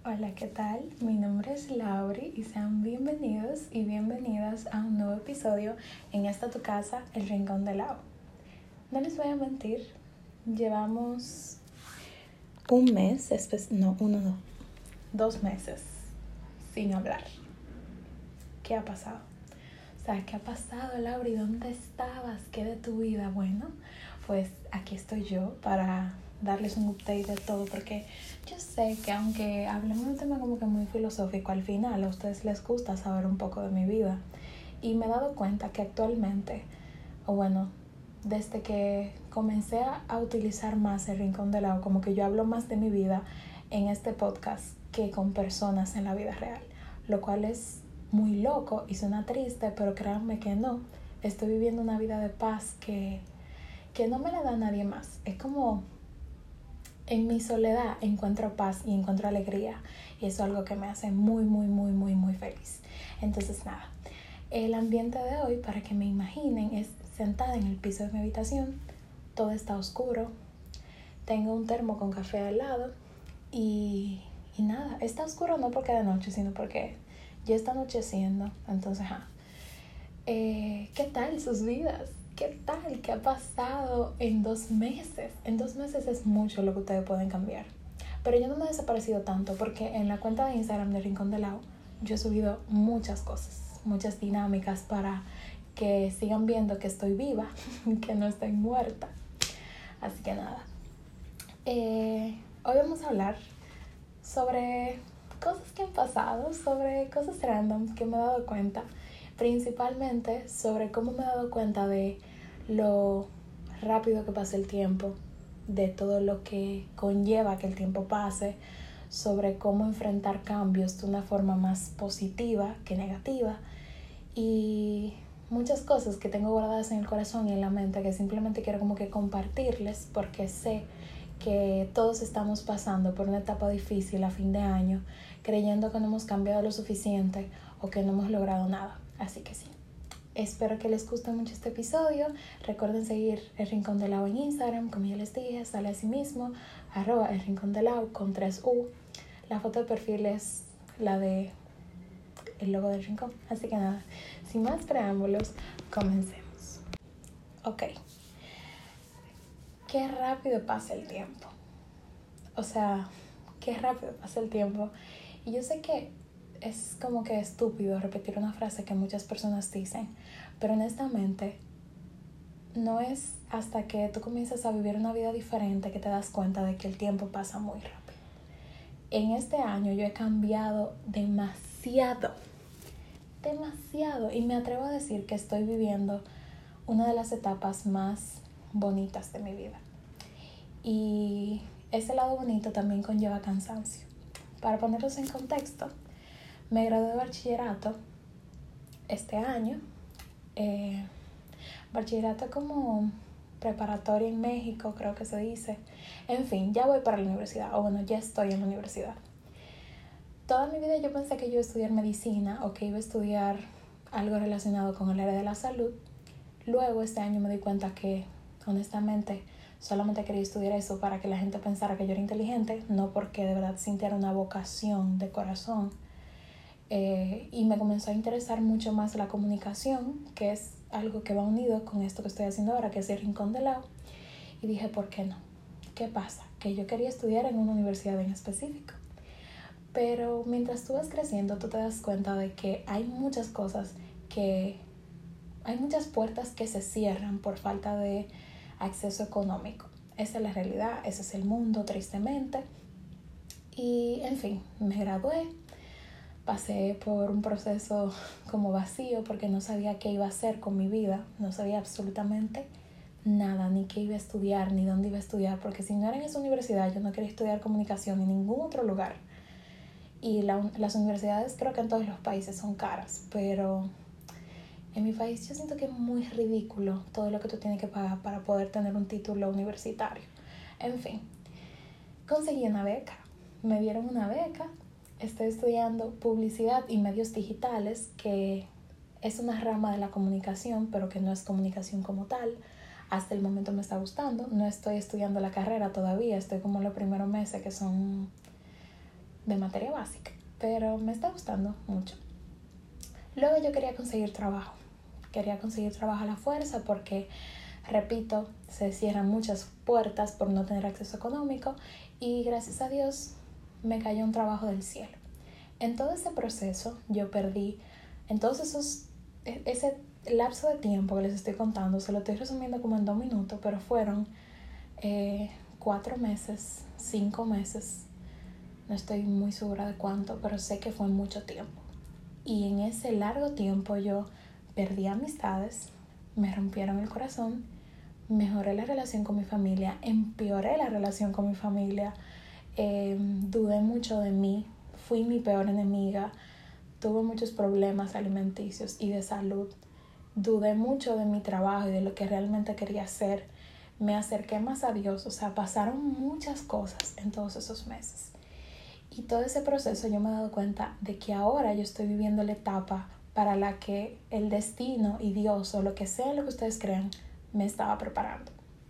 Hola, ¿qué tal? Mi nombre es Lauri y sean bienvenidos y bienvenidas a un nuevo episodio en esta tu casa, El Rincón de Lau. No les voy a mentir, llevamos un mes, no, 2 meses sin hablar. ¿Qué ha pasado? ¿Qué ha pasado, Lauri? ¿Dónde estabas? ¿Qué de tu vida? Bueno, pues aquí estoy yo para darles un update de todo, porque yo sé que aunque hablemos de un tema como que muy filosófico, al final a ustedes les gusta saber un poco de mi vida. Y me he dado cuenta que actualmente, desde que comencé a utilizar más el Rincón de Lau, como que yo hablo más de mi vida en este podcast que con personas en la vida real, lo cual es muy loco y suena triste, pero créanme que no. Estoy viviendo una vida de paz que no me la da nadie más. Es como en mi soledad encuentro paz y encuentro alegría, y eso es algo que me hace muy, muy, muy, muy, muy feliz. Entonces nada, el ambiente de hoy, para que me imaginen, es sentada en el piso de mi habitación. Todo está oscuro, tengo un termo con café al lado y nada, está oscuro no porque de noche, sino porque ya está anocheciendo. Entonces, ¿qué tal sus vidas? ¿Qué tal? ¿Qué ha pasado en 2 meses? En 2 meses es mucho lo que ustedes pueden cambiar. Pero yo no me he desaparecido tanto, porque en la cuenta de Instagram de Rincón de Lau yo he subido muchas cosas, muchas dinámicas para que sigan viendo que estoy viva, que no estoy muerta. Así que nada, hoy vamos a hablar sobre cosas que han pasado, sobre cosas random que me he dado cuenta, principalmente sobre cómo me he dado cuenta de lo rápido que pasa el tiempo, de todo lo que conlleva que el tiempo pase, sobre cómo enfrentar cambios de una forma más positiva que negativa, y muchas cosas que tengo guardadas en el corazón y en la mente que simplemente quiero como que compartirles, porque sé que todos estamos pasando por una etapa difícil a fin de año, creyendo que no hemos cambiado lo suficiente o que no hemos logrado nada. Así que sí, espero que les guste mucho este episodio. Recuerden seguir El Rincón de Lau en Instagram, como ya les dije, sale así mismo, @El Rincón de Lau con 3U. La foto de perfil es la de el logo del rincón. Así que nada, sin más preámbulos, comencemos. Ok, qué rápido pasa el tiempo. Qué rápido pasa el tiempo. Y yo sé que es como que estúpido repetir una frase que muchas personas dicen, pero honestamente no es hasta que tú comienzas a vivir una vida diferente que te das cuenta de que el tiempo pasa muy rápido. En este año yo he cambiado demasiado, y me atrevo a decir que estoy viviendo una de las etapas más bonitas de mi vida. Y ese lado bonito también conlleva cansancio. Para ponerlos en contexto, me gradué de bachillerato este año. Bachillerato como preparatoria en México, creo que se dice. En fin, ya voy para la universidad, ya estoy en la universidad. Toda mi vida yo pensé que yo iba a estudiar medicina o que iba a estudiar algo relacionado con el área de la salud. Luego este año me di cuenta que, honestamente, solamente quería estudiar eso para que la gente pensara que yo era inteligente, no porque de verdad sintiera una vocación de corazón. Y me comenzó a interesar mucho más la comunicación, que es algo que va unido con esto que estoy haciendo ahora, que es el Rincón de Lau. Y dije, ¿por qué no? ¿Qué pasa? Que yo quería estudiar en una universidad en específico. Pero mientras tú vas creciendo, tú te das cuenta de que hay muchas puertas que se cierran por falta de acceso económico. Esa es la realidad, ese es el mundo, tristemente. Y en fin, me gradué, pasé por un proceso como vacío porque no sabía qué iba a hacer con mi vida, no sabía absolutamente nada, ni qué iba a estudiar, ni dónde iba a estudiar, porque si no era en esa universidad, yo no quería estudiar comunicación en ningún otro lugar. Y las universidades creo que en todos los países son caras, pero en mi país yo siento que es muy ridículo todo lo que tú tienes que pagar para poder tener un título universitario. En fin, conseguí una beca, me dieron una beca, estoy estudiando publicidad y medios digitales, que es una rama de la comunicación, pero que no es comunicación como tal. Hasta el momento me está gustando, no estoy estudiando la carrera todavía, estoy como en los primeros meses, que son de materia básica, pero me está gustando mucho. Luego yo quería conseguir trabajo a la fuerza porque, repito, se cierran muchas puertas por no tener acceso económico y gracias a Dios me cayó un trabajo del cielo. En todo ese proceso yo perdí, en todos ese lapso de tiempo que les estoy contando, se lo estoy resumiendo como en 2 minutos, pero fueron 4 meses, 5 meses, no estoy muy segura de cuánto, pero sé que fue mucho tiempo. Y en ese largo tiempo yo perdí amistades, me rompieron el corazón, mejoré la relación con mi familia, empeoré la relación con mi familia, dudé mucho de mí, fui mi peor enemiga, tuve muchos problemas alimenticios y de salud, dudé mucho de mi trabajo y de lo que realmente quería hacer, me acerqué más a Dios, o sea, pasaron muchas cosas en todos esos meses. Y todo ese proceso yo me he dado cuenta de que ahora yo estoy viviendo la etapa para la que el destino y Dios o lo que sea lo que ustedes crean me estaba preparando.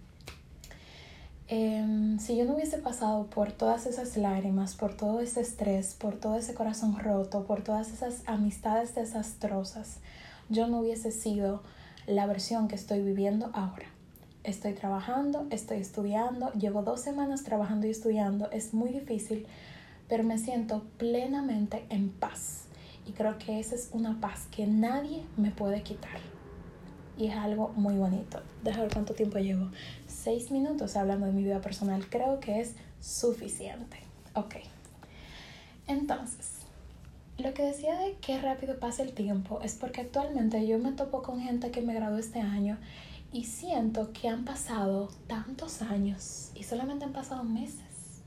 Si yo no hubiese pasado por todas esas lágrimas, por todo ese estrés, por todo ese corazón roto, por todas esas amistades desastrosas, yo no hubiese sido la versión que estoy viviendo ahora. Estoy trabajando, estoy estudiando, llevo 2 semanas trabajando y estudiando, es muy difícil, pero me siento plenamente en paz. Y creo que esa es una paz que nadie me puede quitar. Y es algo muy bonito. Déjame ver cuánto tiempo llevo. 6 minutos hablando de mi vida personal. Creo que es suficiente. Ok. Entonces, lo que decía de qué rápido pasa el tiempo es porque actualmente yo me topo con gente que me graduó este año y siento que han pasado tantos años y solamente han pasado meses.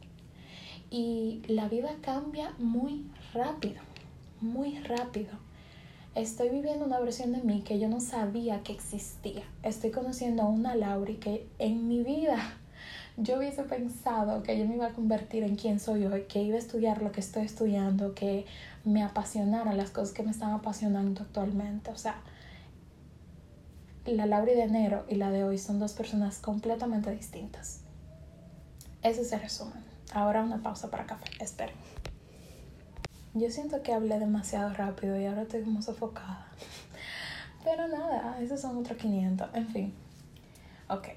Y la vida cambia muy rápido, muy rápido. Estoy viviendo una versión de mí que yo no sabía que existía. Estoy conociendo a una Lauri que en mi vida yo hubiese pensado que yo me iba a convertir en quien soy hoy, que iba a estudiar lo que estoy estudiando, que me apasionaran las cosas que me están apasionando actualmente. O sea, la Lauri de enero y la de hoy son 2 personas completamente distintas. Ese es el resumen. Ahora una pausa para café. Esperen. Yo siento que hablé demasiado rápido y ahora estoy como sofocada. Pero nada, esos son otros 500. En fin. Ok.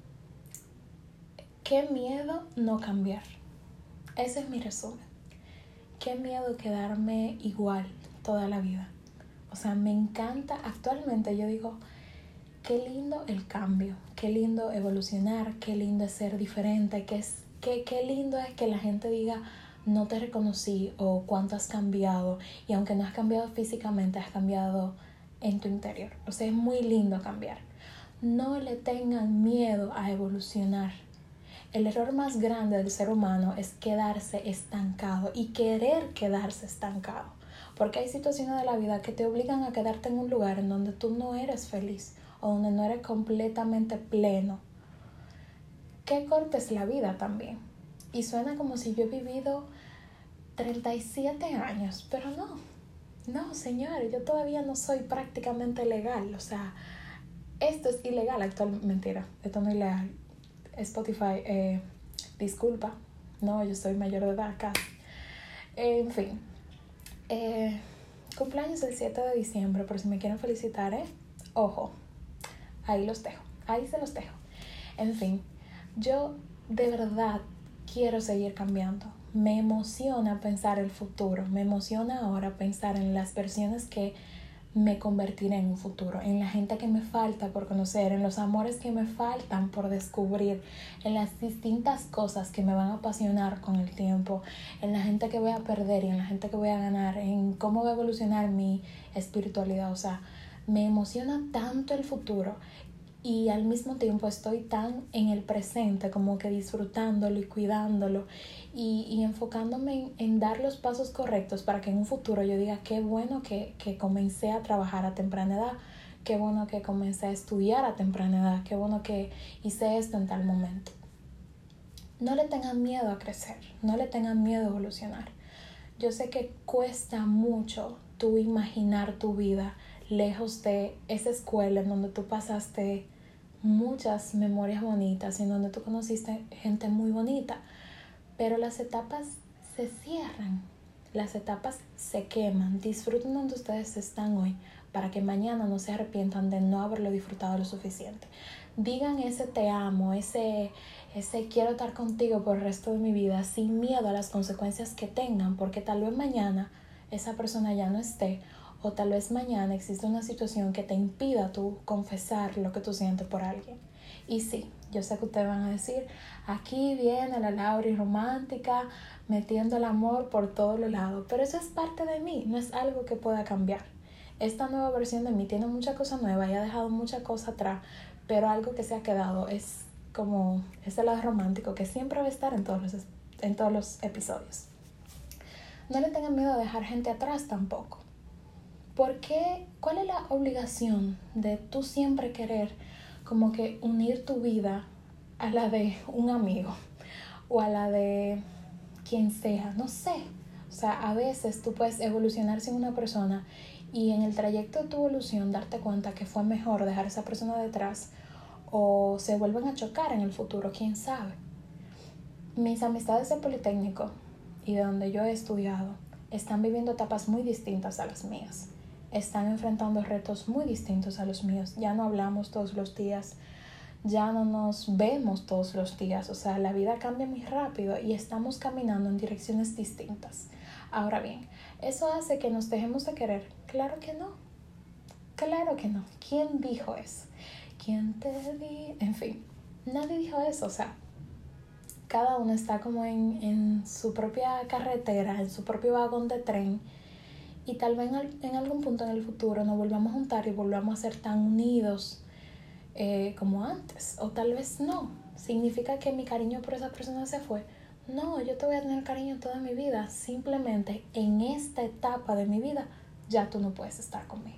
Qué miedo no cambiar. Ese es mi resumen. Qué miedo quedarme igual toda la vida. O sea, me encanta. Actualmente yo digo, qué lindo el cambio. Qué lindo evolucionar. Qué lindo es ser diferente. Qué lindo es que la gente diga, no te reconocí o cuánto has cambiado. Y aunque no has cambiado físicamente, has cambiado en tu interior. O sea, es muy lindo cambiar. No le tengan miedo a evolucionar. El error más grande del ser humano es quedarse estancado y querer quedarse estancado. Porque hay situaciones de la vida que te obligan a quedarte en un lugar en donde tú no eres feliz o donde no eres completamente pleno. Qué corta es la vida también. Y suena como si yo he vivido 37 años, pero no, señor, yo todavía no soy prácticamente legal. O sea, esto es ilegal actualmente. Mentira, esto no es ilegal. Spotify, disculpa, no, yo soy mayor de edad acá. En fin, cumpleaños el 7 de diciembre, por si me quieren felicitar, ojo, ahí se los dejo. En fin, yo de verdad quiero seguir cambiando. Me emociona pensar el futuro, me emociona ahora pensar en las versiones que me convertiré en un futuro, en la gente que me falta por conocer, en los amores que me faltan por descubrir, en las distintas cosas que me van a apasionar con el tiempo, en la gente que voy a perder y en la gente que voy a ganar, en cómo va a evolucionar mi espiritualidad. O sea, me emociona tanto el futuro y al mismo tiempo estoy tan en el presente, como que disfrutándolo y cuidándolo y enfocándome en dar los pasos correctos para que en un futuro yo diga qué bueno que comencé a trabajar a temprana edad, qué bueno que comencé a estudiar a temprana edad, qué bueno que hice esto en tal momento. No le tengan miedo a crecer, no le tengan miedo a evolucionar. Yo sé que cuesta mucho tú imaginar tu vida lejos de esa escuela en donde tú pasaste muchas memorias bonitas, en donde tú conociste gente muy bonita, pero las etapas se cierran, las etapas se queman. Disfruten donde ustedes están hoy para que mañana no se arrepientan de no haberlo disfrutado lo suficiente. Digan ese te amo, ese quiero estar contigo por el resto de mi vida sin miedo a las consecuencias que tengan, porque tal vez mañana esa persona ya no esté, o tal vez mañana existe una situación que te impida tú confesar lo que tú sientes por alguien. Y sí, yo sé que ustedes van a decir, aquí viene la Lauri romántica, metiendo el amor por todos los lados, pero eso es parte de mí, no es algo que pueda cambiar. Esta nueva versión de mí tiene muchas cosas nuevas y ha dejado muchas cosas atrás, pero algo que se ha quedado es como ese lado romántico que siempre va a estar en todos los episodios. No le tengan miedo a dejar gente atrás tampoco. ¿Por qué? ¿Cuál es la obligación de tú siempre querer como que unir tu vida a la de un amigo o a la de quien sea? No sé. O sea, a veces tú puedes evolucionar sin una persona y en el trayecto de tu evolución darte cuenta que fue mejor dejar a esa persona detrás, o se vuelven a chocar en el futuro, quién sabe. Mis amistades del Politécnico y de donde yo he estudiado están viviendo etapas muy distintas a las mías. Están enfrentando retos muy distintos a los míos. Ya no hablamos todos los días, ya no nos vemos todos los días. O sea, la vida cambia muy rápido y estamos caminando en direcciones distintas. Ahora bien, ¿eso hace que nos dejemos de querer? Claro que no. Claro que no. ¿Quién dijo eso? ¿Quién te dijo? En fin, nadie dijo eso. O sea, cada uno está como en su propia carretera, en su propio vagón de tren, y tal vez en algún punto en el futuro nos volvamos a juntar y volvamos a ser tan unidos como antes, o tal vez no. ¿Significa que mi cariño por esa persona se fue? No, yo te voy a tener cariño toda mi vida, simplemente en esta etapa de mi vida ya tú no puedes estar conmigo.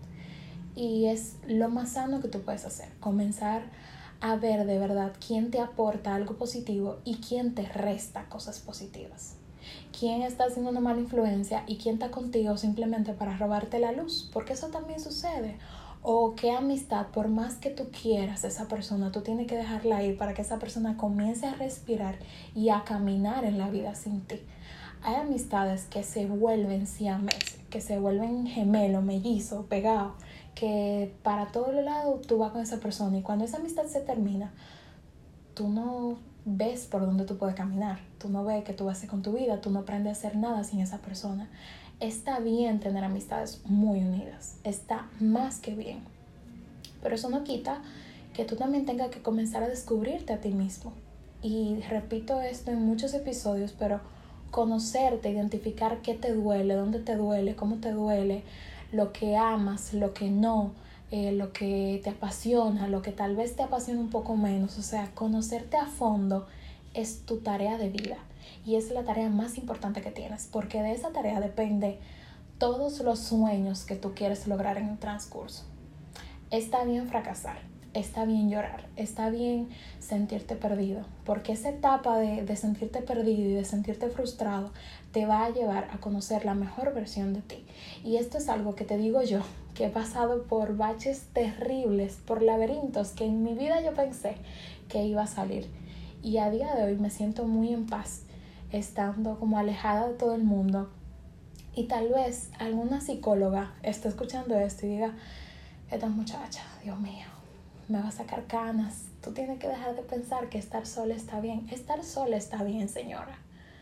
Y es lo más sano que tú puedes hacer, comenzar a ver de verdad quién te aporta algo positivo y quién te resta cosas positivas. Quién está haciendo una mala influencia y quién está contigo simplemente para robarte la luz, porque eso también sucede. O qué amistad, por más que tú quieras a esa persona, tú tienes que dejarla ir para que esa persona comience a respirar y a caminar en la vida sin ti. Hay amistades que se vuelven siameses, que se vuelven gemelos, mellizos, pegados, que para todos los lados tú vas con esa persona, y cuando esa amistad se termina, tú no ves por dónde tú puedes caminar, tú no ves qué tú vas a hacer con tu vida, tú no aprendes a hacer nada sin esa persona. Está bien tener amistades muy unidas, está más que bien, pero eso no quita que tú también tengas que comenzar a descubrirte a ti mismo. Y repito esto en muchos episodios, pero conocerte, identificar qué te duele, dónde te duele, cómo te duele, lo que amas, lo que no, lo que te apasiona, lo que tal vez te apasiona un poco menos. O sea, conocerte a fondo es tu tarea de vida y es la tarea más importante que tienes, porque de esa tarea depende todos los sueños que tú quieres lograr en el transcurso. Está bien fracasar, está bien llorar, está bien sentirte perdido, porque esa etapa de sentirte perdido y de sentirte frustrado te va a llevar a conocer la mejor versión de ti. Y esto es algo que te digo yo, que he pasado por baches terribles, por laberintos que en mi vida yo pensé que iba a salir. Y a día de hoy me siento muy en paz, estando como alejada de todo el mundo. Y tal vez alguna psicóloga esté escuchando esto y diga, esta muchacha, Dios mío, me va a sacar canas. Tú tienes que dejar de pensar que estar sola está bien. Estar sola está bien, señora.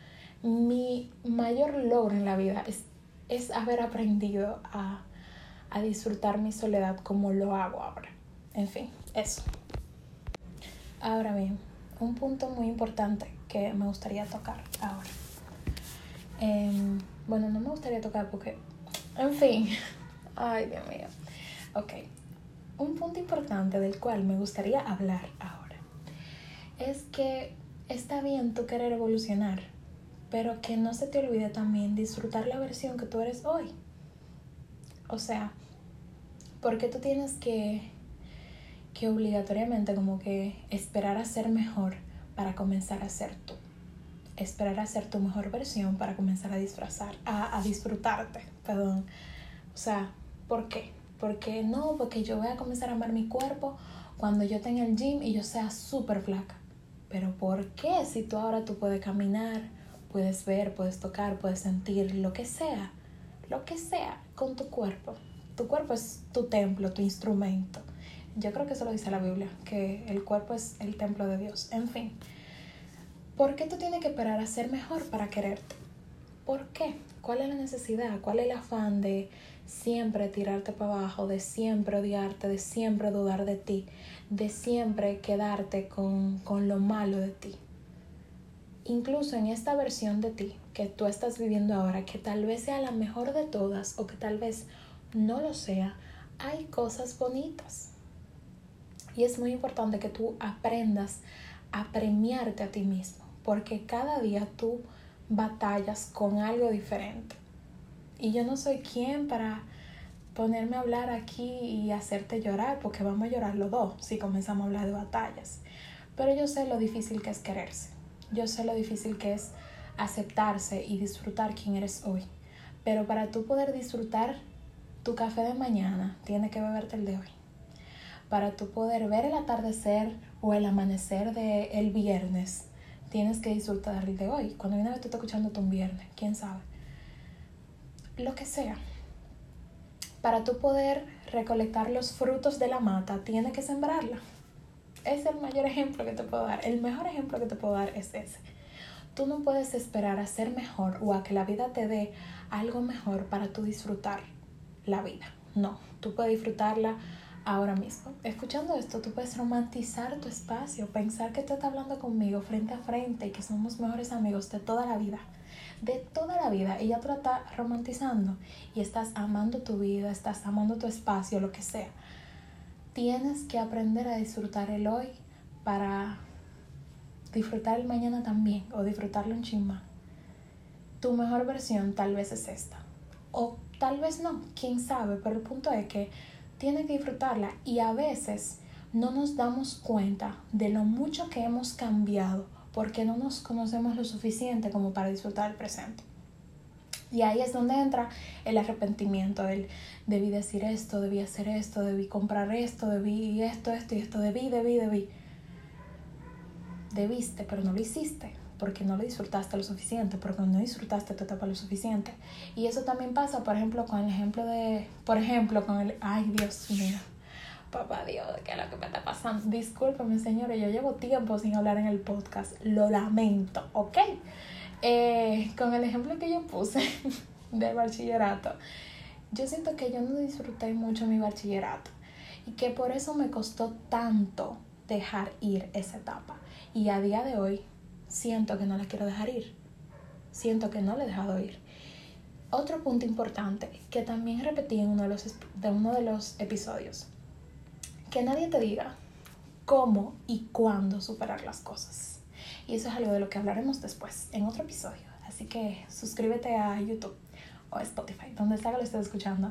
Mi mayor logro en la vida es haber aprendido a disfrutar mi soledad como lo hago ahora. En fin, eso. Ahora bien, un punto muy importante que me gustaría tocar ahora. Bueno, no me gustaría tocar porque, en fin, ay, Dios mío. Ok, un punto importante del cual me gustaría hablar ahora es que está bien tú querer evolucionar, pero que no se te olvide también disfrutar la versión que tú eres hoy. O sea, porque tú tienes que obligatoriamente como que esperar a ser mejor para comenzar a ser tú. Esperar a ser tu mejor versión para comenzar a disfrutarte, perdón. O sea, ¿por qué? Porque no, porque yo voy a comenzar a amar mi cuerpo cuando yo tenga el gym y yo sea súper flaca. Pero ¿por qué? Si tú ahora tú puedes caminar, puedes ver, puedes tocar, puedes sentir, lo que sea con tu cuerpo. Tu cuerpo es tu templo, tu instrumento. Yo creo que eso lo dice la Biblia, que el cuerpo es el templo de Dios. En fin, ¿por qué tú tienes que esperar a ser mejor para quererte? ¿Por qué? ¿Cuál es la necesidad? ¿Cuál es el afán de siempre tirarte para abajo, de siempre odiarte, de siempre dudar de ti, de siempre quedarte con lo malo de ti? Incluso en esta versión de ti que tú estás viviendo ahora, que tal vez sea la mejor de todas o que tal vez no lo sea, hay cosas bonitas. Y es muy importante que tú aprendas a premiarte a ti mismo, porque cada día tú batallas con algo diferente. Y yo no soy quien para ponerme a hablar aquí y hacerte llorar, porque vamos a llorar los dos si comenzamos a hablar de batallas. Pero yo sé lo difícil que es quererse. Yo sé lo difícil que es aceptarse y disfrutar quién eres hoy. Pero para tú poder disfrutar tu café de mañana, tienes que beberte el de hoy. Para tú poder ver el atardecer o el amanecer del viernes, tienes que disfrutar el de hoy. Cuando una vez tú estás escuchando un viernes, quién sabe. Lo que sea. Para tú poder recolectar los frutos de la mata, tienes que sembrarla. Es el mayor ejemplo que te puedo dar. El mejor ejemplo que te puedo dar es ese. Tú no puedes esperar a ser mejor o a que la vida te dé algo mejor para tú disfrutar la vida. No, tú puedes disfrutarla ahora mismo. Escuchando esto, tú puedes romantizar tu espacio, pensar que tú estás hablando conmigo frente a frente y que somos mejores amigos de toda la vida. De toda la vida. Y ya tú la estás romantizando y estás amando tu vida, estás amando tu espacio, lo que sea. Tienes que aprender a disfrutar el hoy para disfrutar el mañana también, o disfrutarlo un chin más. Tu mejor versión tal vez es esta, o tal vez no, quién sabe, pero el punto es que tienes que disfrutarla. Y a veces no nos damos cuenta de lo mucho que hemos cambiado porque no nos conocemos lo suficiente como para disfrutar el presente. Y ahí es donde entra el arrepentimiento, el debí decir esto, debí hacer esto, debí comprar esto, debí esto y esto, debí. Debiste, pero no lo hiciste, porque no lo disfrutaste lo suficiente, porque no disfrutaste tu etapa lo suficiente. Y eso también pasa, por ejemplo, con el ay, Dios mío, papá Dios, ¿qué es lo que me está pasando? Discúlpame, señores, yo llevo tiempo sin hablar en el podcast, lo lamento, ¿ok? Con el ejemplo que yo puse del bachillerato, yo siento que yo no disfruté mucho mi bachillerato y que por eso me costó tanto dejar ir esa etapa. Y a día de hoy siento que no la quiero dejar ir. Siento que no la he dejado ir. Otro punto importante que también repetí en uno de los episodios. Que nadie te diga cómo y cuándo superar las cosas. Y eso es algo de lo que hablaremos después, en otro episodio. Así que suscríbete a YouTube o a Spotify, donde sea que lo estés escuchando.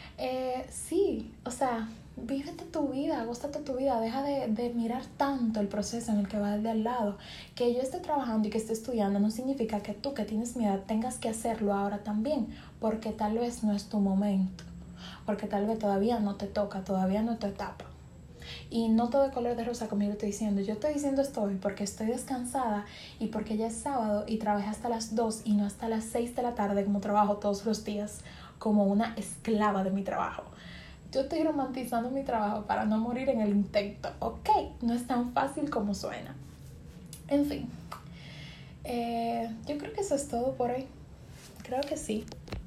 Sí, o sea, vívete tu vida, gózate tu vida. Deja de mirar tanto el proceso en el que va el de al lado. Que yo esté trabajando y que esté estudiando no significa que tú, que tienes mi edad, tengas que hacerlo ahora también. Porque tal vez no es tu momento. Porque tal vez todavía no te toca, todavía no te etapa. Y no todo de color de rosa, como yo estoy diciendo. Yo estoy diciendo esto hoy porque estoy descansada y porque ya es sábado y trabajé hasta las 2 y no hasta las 6 de la tarde como trabajo todos los días, como una esclava de mi trabajo. Yo estoy romantizando mi trabajo para no morir en el intento, ¿ok? No es tan fácil como suena. En fin, yo creo que eso es todo por hoy. Creo que sí.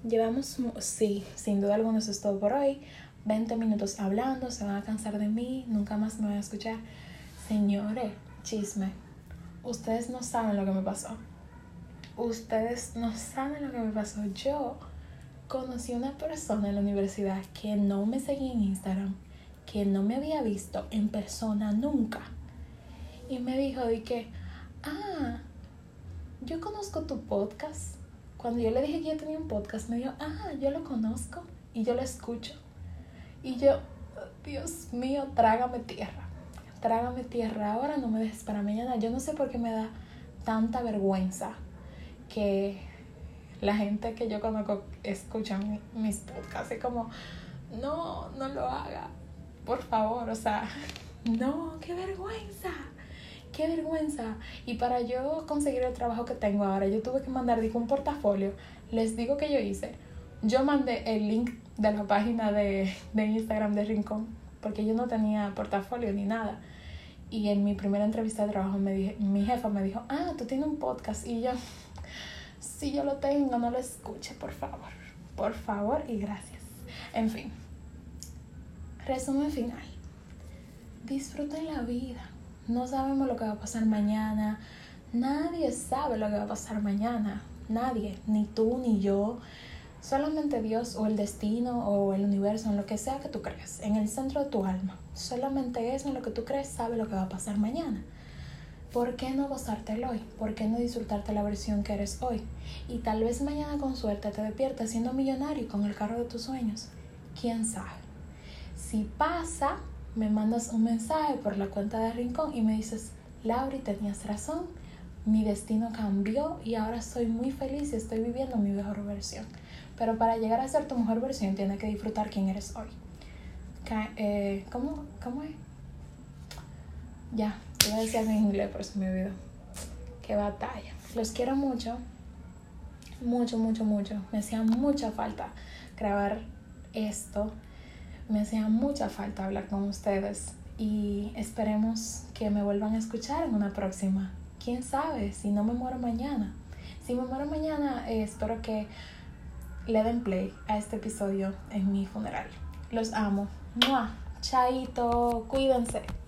Sí, sin duda alguna eso es todo por hoy. 20 minutos hablando, se van a cansar de mí, nunca más me van a escuchar. Señores, chisme. Ustedes no saben lo que me pasó. Ustedes no saben lo que me pasó. Yo conocí a una persona en la universidad que no me seguía en Instagram, que no me había visto en persona nunca. Y me dijo de que, yo conozco tu podcast. Cuando yo le dije que yo tenía un podcast, me dijo, yo lo conozco y yo lo escucho. Y yo, Dios mío, trágame tierra, ahora no me dejes para mañana. Yo no sé por qué me da tanta vergüenza que la gente que yo conozco escucha mis podcasts. Es como, no lo haga, por favor, o sea, no, qué qué vergüenza. Y para yo conseguir el trabajo que tengo ahora, yo tuve que mandar un portafolio. Les digo que yo hice. Yo mandé el link de la página de Instagram de Rincón, porque yo no tenía portafolio ni nada. Y en mi primera entrevista de trabajo mi jefa me dijo, tú tienes un podcast. Y yo, si yo lo tengo, no lo escuche, por favor. Por favor y gracias. En fin, resumen final. Disfruten la vida. No sabemos lo que va a pasar mañana. Nadie sabe lo que va a pasar mañana. Nadie, ni tú ni yo. Solamente Dios o el destino o el universo, en lo que sea que tú creas, en el centro de tu alma. Solamente eso en lo que tú crees sabe lo que va a pasar mañana. ¿Por qué no gozarte el hoy? ¿Por qué no disfrutarte la versión que eres hoy? Y tal vez mañana con suerte te despiertas siendo millonario con el carro de tus sueños. ¿Quién sabe? Si pasa, me mandas un mensaje por la cuenta de Rincón y me dices, Lauri, tenías razón, mi destino cambió y ahora soy muy feliz y estoy viviendo mi mejor versión. Pero para llegar a ser tu mejor versión tienes que disfrutar quién eres hoy. ¿Cómo es? Ya, iba a decir en inglés, pero se me olvidó. Qué batalla. Los quiero mucho. Mucho, mucho, mucho. Me hacía mucha falta grabar esto. Me hacía mucha falta hablar con ustedes. Y esperemos que me vuelvan a escuchar en una próxima. ¿Quién sabe? Si no me muero mañana. Si me muero mañana, espero que le den play a este episodio en mi funeral. Los amo. ¡Mua! Chaito. Cuídense.